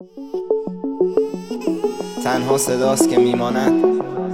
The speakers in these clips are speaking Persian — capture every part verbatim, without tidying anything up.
تنها صداست که میماند،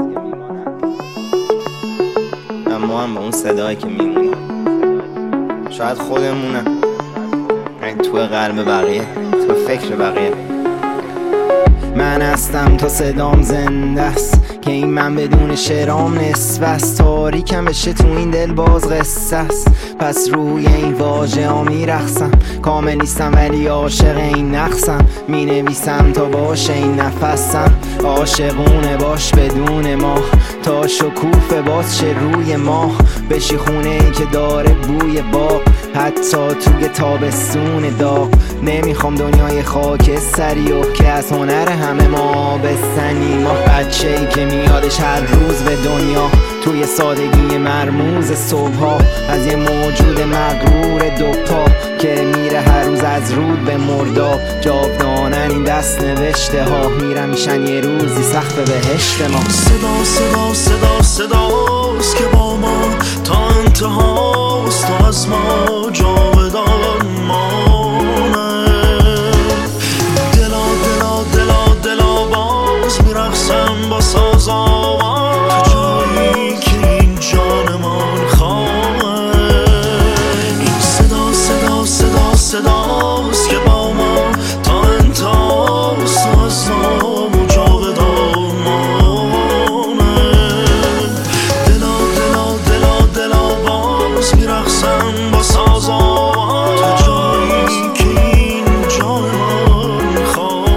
اما هم به اون صدایی که میمونه. شاید خودمونم، یعنی تو قلب بقیه، تو فکر بقیه. من هستم تا صدام زنده است، که این من بدون شعرام نصف است. تاریکم بشه تو این دل باز قصه است، پس روی این واژه ها میرقصم. کامل نیستم ولی عاشق این نقصم، می نویسم تا باشه این نفسم. عاشقونه باش بدون ما، تا شکوفه باز شه روی ما. بشی خونه ای که داره بوی باغ، حتی توی تابستون داغ. نمیخوام دنیای خاکستری و که از هنر همه ما بستنی. ما بچه ای که میادش هر روز به دنیا، توی سادگی مرموز صبحها. از یه موجود مغرور دوپا که میره هر روز از رود به مرداب. جاودانن این دست نوشته ها، میرم میشن یه روزی سقف بهشت ما. صدا صدا صدا صداست که با ما تا انتهاست، تا از ما جاودان مانه. دلا دلا دلا دلا باز میرقصم با ساز آواز، جایی که این جانمان خواه. این صدا صدا صدا صداست که با ما تا انتهاست، تا از ما جاودان مانه. دلا دلا دلا دلا باز میرقصم با ساز آواز، جایی که این جانمان خواه.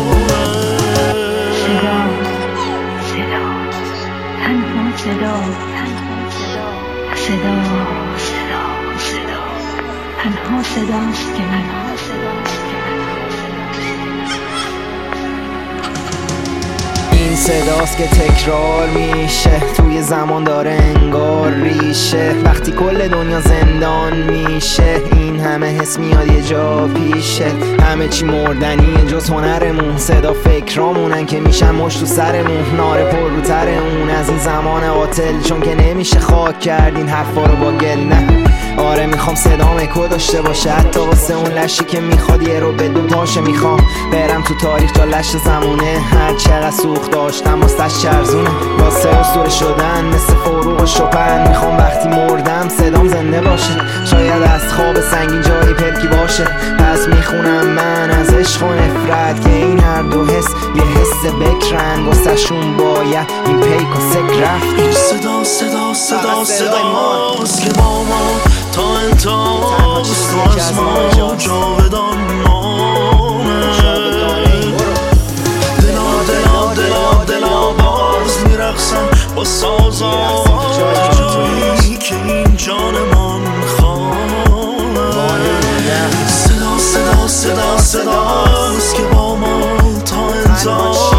صدا صدا صدا صدا صدا تنها صداست که من این صداست که تکرار میشه، توی زمان داره انگار ریشه. وقتی کل دنیا زندان میشه، این همه حس میاد یه جا پیشه. همه چی مردنیه جز هنرمون، صدا فکرامونن که میشن مشت تو سرمون. ناره پر رو تر اون از این زمان قاتل، چون که نمیشه خاک کردین حرفا رو با گل. نه آره میخوام صدام اکو داشته باشه، حتی واسه اون لشی که میخواد یه رو به دو پاشه. میخوام برم تو تاریخ تا لش زمونه، هر چقدر سوخت داشتم واسه چرزونه. واسه اسطوره شدن مثل فروغ و شپن، میخوام وقتی مردم صدام زنده باشه. شاید از خواب سنگین جایی پلکی باشه، پس میخونم من از عشق و نفرت، که این هر دو حس یه حس بکرن. واسه شون باید این پیک و سک رفت. این صدا صدا صدا صداست که با ما تا انتهاست، تو از ما جاودان مانه. دلا دلا دلا دلا باز میرقصم با ساز آواز، جایی که این جانمان خواه. صدا صدا صدا صداست که با ما تا انتهاست،